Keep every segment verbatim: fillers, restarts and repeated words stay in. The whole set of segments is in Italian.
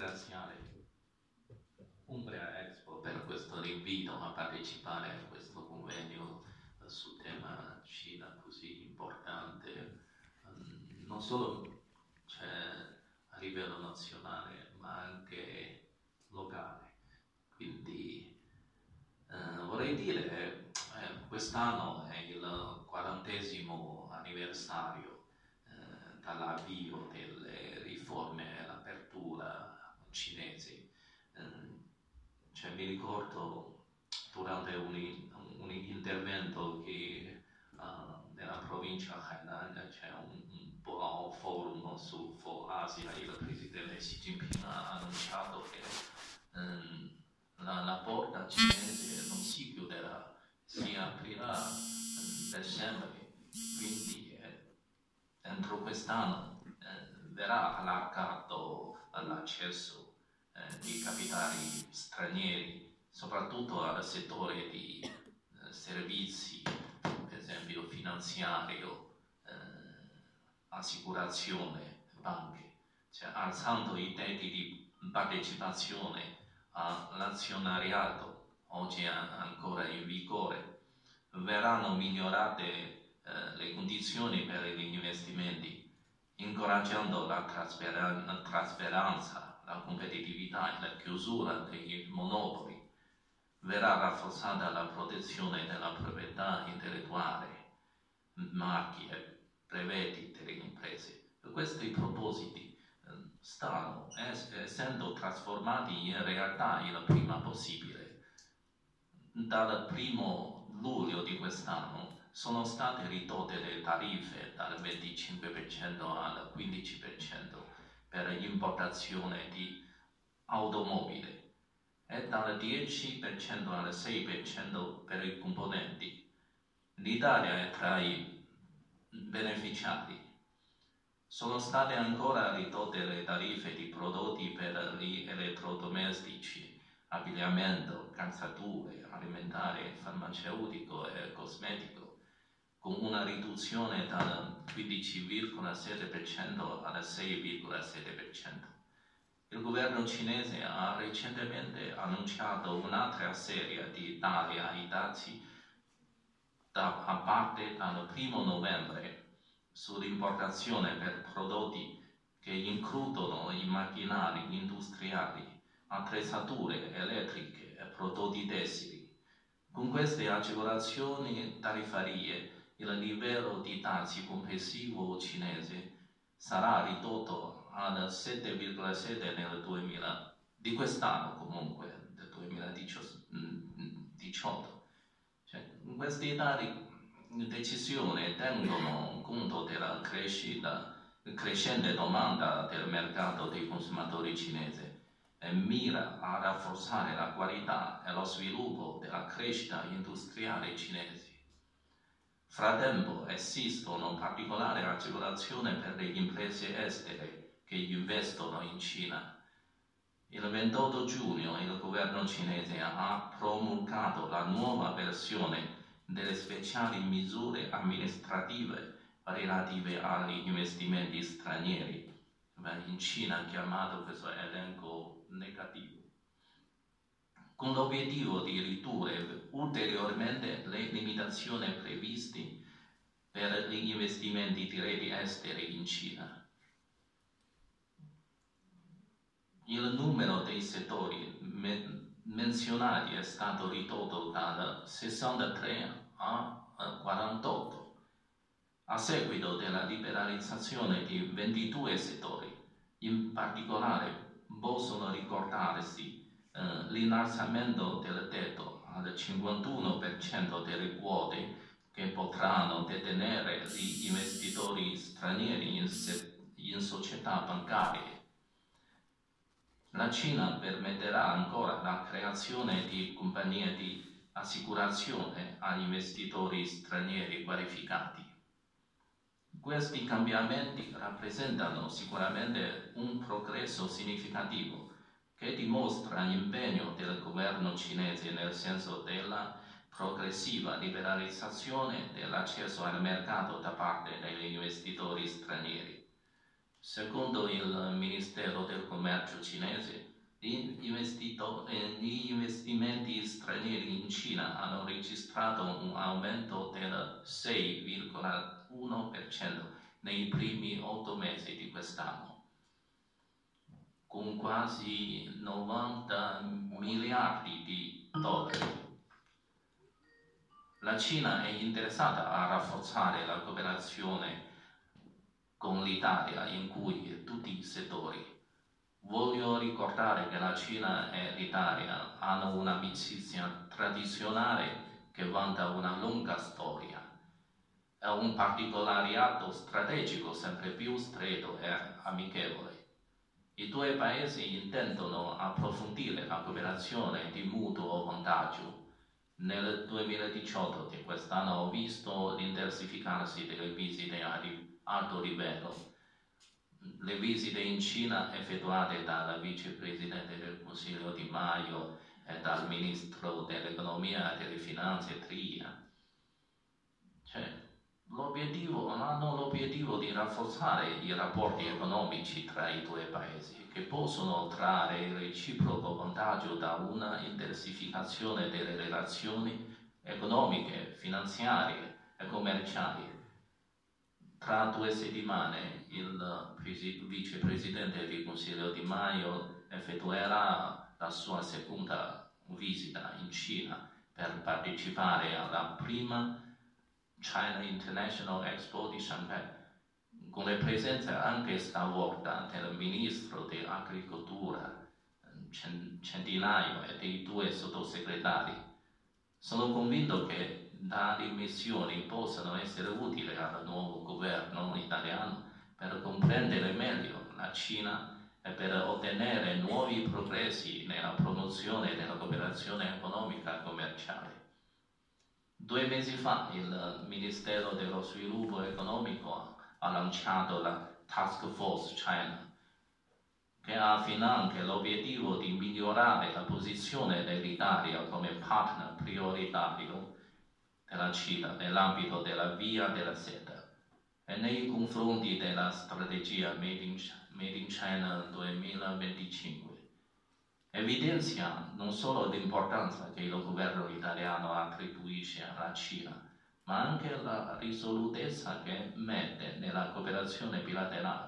ringraziare Umbria Expo per questo invito a partecipare a questo convegno sul tema Cina così importante, non solo cioè, a livello nazionale ma anche locale. Quindi eh, vorrei dire eh, quest'anno è il quarantesimo anniversario eh, dall'avvio delle riforme e l'apertura cinese. Eh, cioè, mi ricordo durante un, un intervento che uh, nella provincia Hainan c'è un, un po' forum su For Asia, il presidente Xi Jinping ha annunciato che um, la, la porta cinese non si chiuderà, si aprirà um, per sempre, quindi eh, entro quest'anno eh, verrà allargato l'accesso eh, di capitali stranieri, soprattutto al settore di eh, servizi, per esempio finanziario, eh, assicurazione, banche, cioè alzando i tetti di partecipazione all'azionariato, oggi ancora in vigore, verranno migliorate eh, le condizioni per gli investimenti, incoraggiando la trasparenza, la competitività e la chiusura dei monopoli. Verrà rafforzata la protezione della proprietà intellettuale, marchi e brevetti delle imprese. Questi propositi eh, stanno essendo trasformati in realtà il prima possibile. Dal primo luglio di quest'anno sono state ridotte le tariffe dal venticinque per cento al quindici per cento per l'importazione di automobili e dal dieci per cento al sei per cento per i componenti. L'Italia è tra i beneficiari. Sono state ancora ridotte le tariffe di prodotti per gli elettrodomestici, abbigliamento, calzature, alimentare, farmaceutico e cosmetico, con una riduzione dal quindici virgola sette per cento al sei virgola sette per cento. Il governo cinese ha recentemente annunciato un'altra serie di tagli ai dazi da, a parte dal primo novembre sull'importazione per prodotti che includono i macchinari industriali, attrezzature elettriche e prodotti tessili. Con queste agevolazioni tariffarie il livello di dazi complessivo cinese sarà ridotto al sette virgola sette nel duemila, di quest'anno comunque, del duemiladiciotto. Cioè, queste tali decisioni tengono conto della crescita, crescente domanda del mercato dei consumatori cinese e mira a rafforzare la qualità e lo sviluppo della crescita industriale cinese. Frattempo esistono particolari agevolazioni per le imprese estere che investono in Cina. Il ventotto giugno il governo cinese ha promulgato la nuova versione delle speciali misure amministrative relative agli investimenti stranieri, in Cina chiamato questo elenco negativo, con l'obiettivo di ridurre ulteriormente le limitazioni previste per gli investimenti diretti esteri in Cina. Il numero dei settori men menzionati è stato ridotto da sessantatré a quarantotto, a seguito della liberalizzazione di ventidue settori. In particolare possono ricordarsi Uh, l'innalzamento del tetto al cinquantuno per cento delle quote che potranno detenere gli investitori stranieri in, in società bancarie. La Cina permetterà ancora la creazione di compagnie di assicurazione agli investitori stranieri qualificati. Questi cambiamenti rappresentano sicuramente un progresso significativo che dimostra l'impegno del governo cinese nel senso della progressiva liberalizzazione dell'accesso al mercato da parte degli investitori stranieri. Secondo il Ministero del Commercio cinese, gli, gli investimenti stranieri in Cina hanno registrato un aumento del sei virgola uno per cento nei primi otto mesi di quest'anno, con quasi novanta miliardi di dollari. La Cina è interessata a rafforzare la cooperazione con l'Italia in cui tutti i settori. Voglio ricordare che la Cina e l'Italia hanno un'amicizia tradizionale che vanta una lunga storia e un partenariato strategico sempre più stretto e amichevole. I due paesi intendono approfondire la cooperazione di mutuo vantaggio. Nel duemiladiciotto di quest'anno ho visto l'intensificarsi delle visite a alto livello. Le visite in Cina effettuate dal vicepresidente del Consiglio Di Maio e dal ministro dell'economia e delle finanze Tria. Cioè, l'obiettivo, hanno l'obiettivo di rafforzare i rapporti economici tra i due paesi, che possono trarre reciproco vantaggio da una intensificazione delle relazioni economiche, finanziarie e commerciali. Tra due settimane il vicepresidente del Consiglio Di Maio effettuerà la sua seconda visita in Cina per partecipare alla prima China International Expo di Shanghai, con la presenza anche stavolta del ministro dell'agricoltura Centinaio e dei due sottosegretari. Sono convinto che tali missioni possano essere utili al nuovo governo italiano per comprendere meglio la Cina e per ottenere nuovi progressi nella promozione della cooperazione economica e commerciale. Due mesi fa il Ministero dello Sviluppo Economico ha lanciato la Task Force China, che ha finanche l'obiettivo di migliorare la posizione dell'Italia come partner prioritario della Cina nell'ambito della Via della Seta e nei confronti della strategia Made in, Made in China duemilaventicinque. Evidenzia non solo l'importanza che il governo italiano attribuisce alla Cina, ma anche la risolutezza che mette nella cooperazione bilaterale.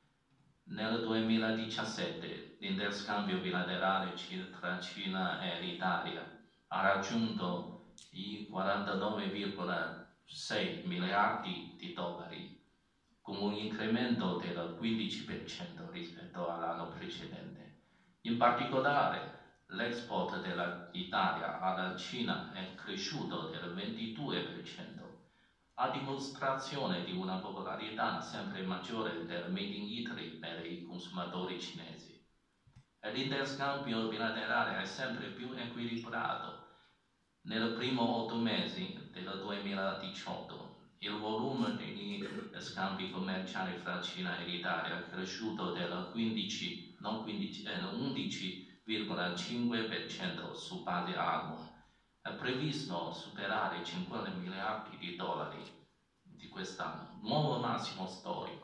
Nel duemiladiciassette l'interscambio bilaterale tra Cina e l'Italia ha raggiunto i quarantanove virgola sei miliardi di dollari, con un incremento del quindici per cento rispetto all'anno precedente. In particolare, l'export dell'Italia alla Cina è cresciuto del ventidue per cento, a dimostrazione di una popolarità sempre maggiore del Made in Italy per i consumatori cinesi. E l'interscambio bilaterale è sempre più equilibrato. Nel primo otto mesi del duemiladiciotto, il volume degli scambi commerciali fra Cina e l'Italia è cresciuto del quindici, non quindici, eh, undici virgola cinque per cento su base annua. È previsto superare cinquanta miliardi di dollari di quest'anno, nuovo massimo storico.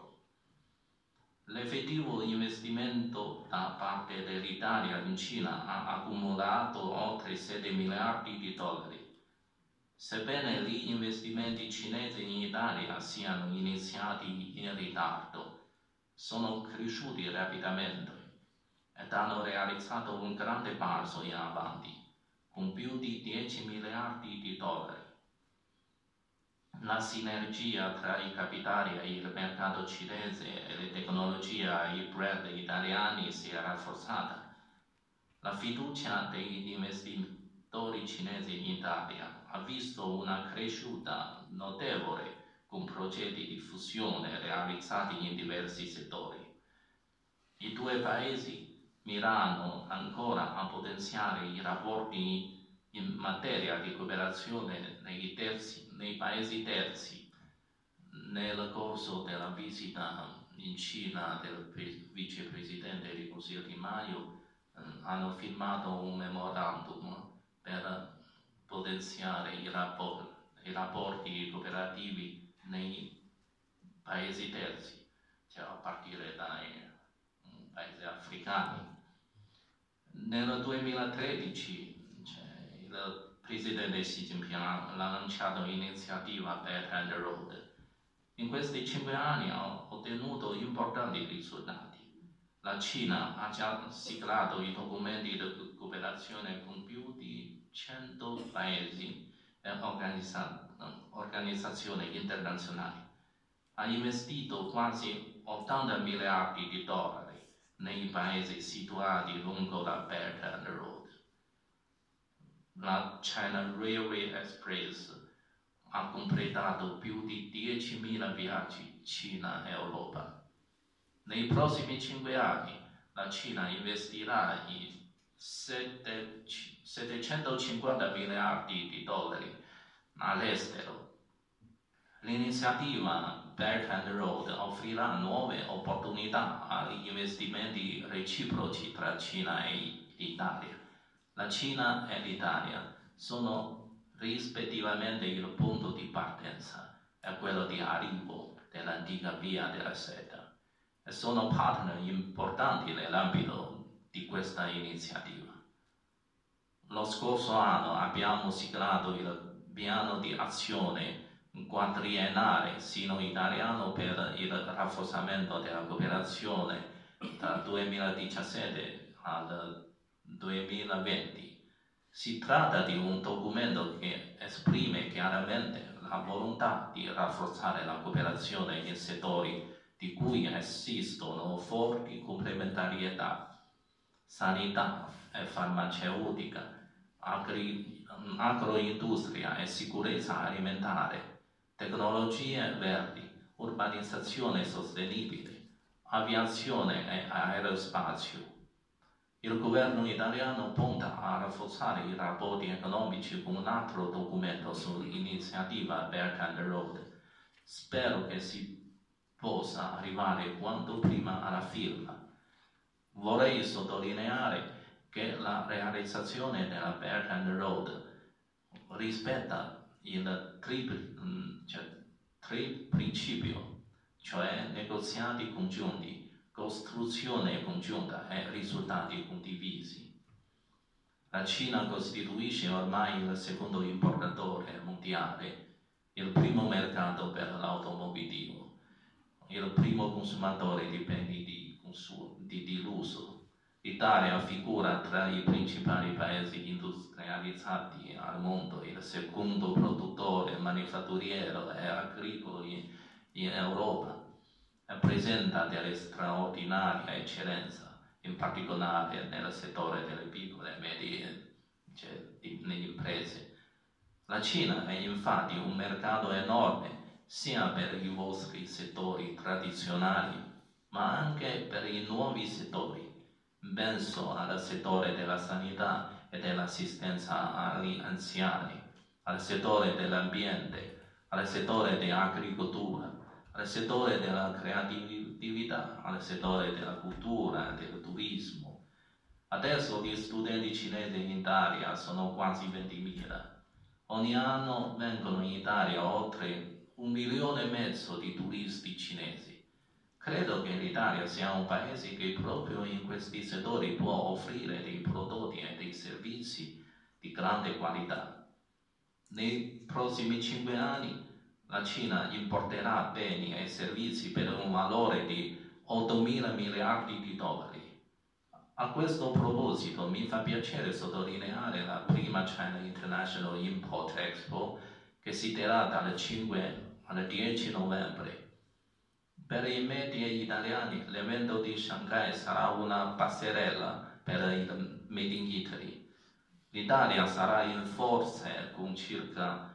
L'effettivo investimento da parte dell'Italia in Cina ha accumulato oltre sette miliardi di dollari. Sebbene gli investimenti cinesi in Italia siano iniziati in ritardo, sono cresciuti rapidamente ed hanno realizzato un grande passo in avanti, con più di dieci miliardi di dollari. La sinergia tra i capitali e il mercato cinese e le tecnologie e i brand italiani si è rafforzata. La fiducia degli investitori cinesi in Italia ha visto una crescita notevole con progetti di fusione realizzati in diversi settori. I due paesi mirano ancora a potenziare i rapporti in materia di cooperazione nei, terzi, nei paesi terzi. Nel corso della visita in Cina del vicepresidente del Consiglio Di Maio eh, hanno firmato un memorandum per potenziare i rapporti, i rapporti cooperativi nei paesi terzi. cioè a partire dai um, paesi africani. Nel duemilatredici cioè, il presidente Xi Jinping ha lanciato l'iniziativa Belt and Road. In questi cinque anni ha ottenuto importanti risultati. La Cina ha già siglato i documenti di cooperazione con più di cento paesi e organizza organizzazioni internazionali. Ha investito quasi ottanta miliardi di dollari nei paesi situati lungo la Belt and Road. La China Railway Express ha completato più di diecimila viaggi Cina-Europa. Nei prossimi cinque anni la Cina investirà in settecentocinquanta miliardi di dollari all'estero. L'iniziativa Belt and Road offrirà nuove opportunità agli investimenti reciproci tra Cina e Italia. La Cina e l'Italia sono rispettivamente il punto di partenza e quello di arrivo dell'antica via della seta e sono partner importanti nell'ambito di questa iniziativa. Lo scorso anno abbiamo siglato il piano di azione quadriennale sino-italiano per il rafforzamento della cooperazione dal duemiladiciassette al duemilaventi. Si tratta di un documento che esprime chiaramente la volontà di rafforzare la cooperazione in settori di cui esistono forti complementarietà: sanità e farmaceutica, agri, agroindustria e sicurezza alimentare, tecnologie verdi, urbanizzazione sostenibile, aviazione e aerospazio. Il governo italiano punta a rafforzare i rapporti economici con un altro documento sull'iniziativa Belt and Road. Spero che si possa arrivare quanto prima alla firma. Vorrei sottolineare che la realizzazione della Belt and Road rispetta il tri, cioè, tri principio, cioè negoziati congiunti, costruzione congiunta e risultati condivisi. La Cina costituisce ormai il secondo importatore mondiale, il primo mercato per l'automobilismo, il primo consumatore di beni di, di, di lusso. L'Italia figura tra i principali paesi industrializzati al mondo, il secondo produttore manifatturiero e agricolo in, in Europa, e presenta delle straordinarie eccellenza, in particolare nel settore delle piccole e medie cioè, imprese. La Cina è infatti un mercato enorme sia per i vostri settori tradizionali, ma anche per i nuovi settori. Penso al settore della sanità e dell'assistenza agli anziani, al settore dell'ambiente, al settore dell'agricoltura, al settore della creatività, al settore della cultura e del turismo. Adesso gli studenti cinesi in Italia sono quasi ventimila. Ogni anno vengono in Italia oltre un milione e mezzo di turisti cinesi. Credo che l'Italia sia un paese che proprio in questi settori può offrire dei prodotti e dei servizi di grande qualità. Nei prossimi cinque anni la Cina importerà beni e servizi per un valore di ottomila miliardi di dollari. A questo proposito mi fa piacere sottolineare la prima China International Import Expo che si terrà dal cinque al dieci novembre. Per i media italiani l'evento di Shanghai sarà una passerella per il Made in Italy. L'Italia sarà in forze con circa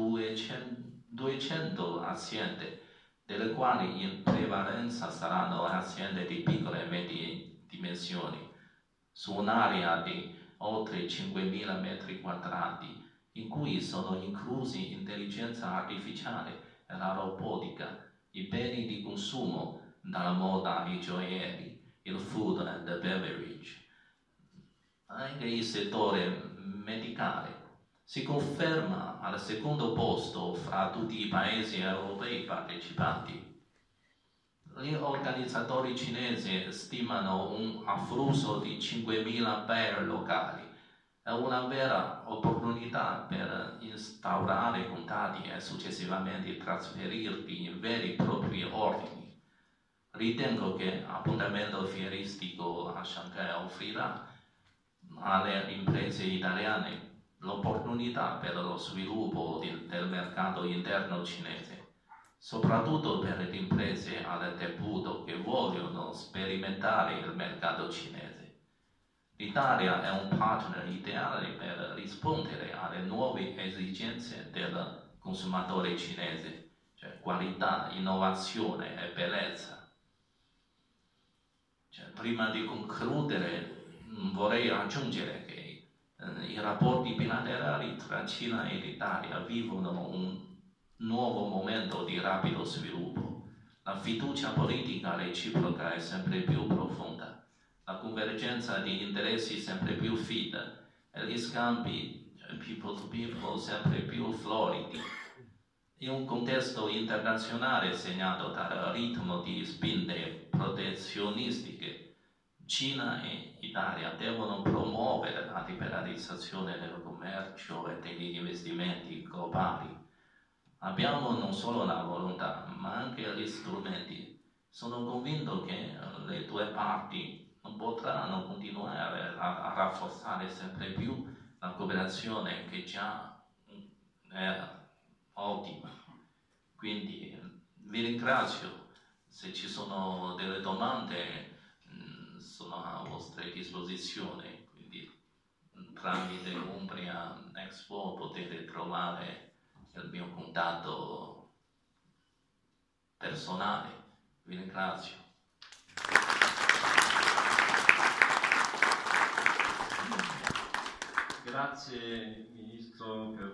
duecento aziende, delle quali in prevalenza saranno aziende di piccole e medie dimensioni, su un'area di oltre cinquemila metri quadrati, in cui sono inclusi intelligenza artificiale e la robotica, i beni di consumo, dalla moda ai gioielli, il food and beverage. Anche il settore medicale si conferma al secondo posto fra tutti i paesi europei partecipanti. Gli organizzatori cinesi stimano un afflusso di cinquemila buyer locali. È una vera opportunità per instaurare contatti e successivamente trasferirli in veri e propri ordini. Ritengo che l'appuntamento fieristico a Shanghai offrirà alle imprese italiane l'opportunità per lo sviluppo del mercato interno cinese, soprattutto per le imprese al debutto che vogliono sperimentare il mercato cinese. L'Italia è un partner ideale per rispondere alle nuove esigenze del consumatore cinese, cioè qualità, innovazione e bellezza. Cioè, prima di concludere, vorrei aggiungere che eh, i rapporti bilaterali tra Cina e l'Italia vivono un nuovo momento di rapido sviluppo. La fiducia politica reciproca è sempre più profonda, la convergenza di interessi sempre più fida e gli scambi cioè, people to people sempre più floridi. In un contesto internazionale segnato dal ritmo di spinte protezionistiche, Cina e Italia devono promuovere la liberalizzazione del commercio e degli investimenti globali. Abbiamo non solo la volontà, ma anche gli strumenti. Sono convinto che le due parti potranno continuare a, a rafforzare sempre più la cooperazione che già è ottima. Quindi vi ringrazio. Se ci sono delle domande sono a vostra disposizione, quindi tramite Umbria Expo potete trovare il mio contatto personale. Vi ringrazio. Grazie Ministro per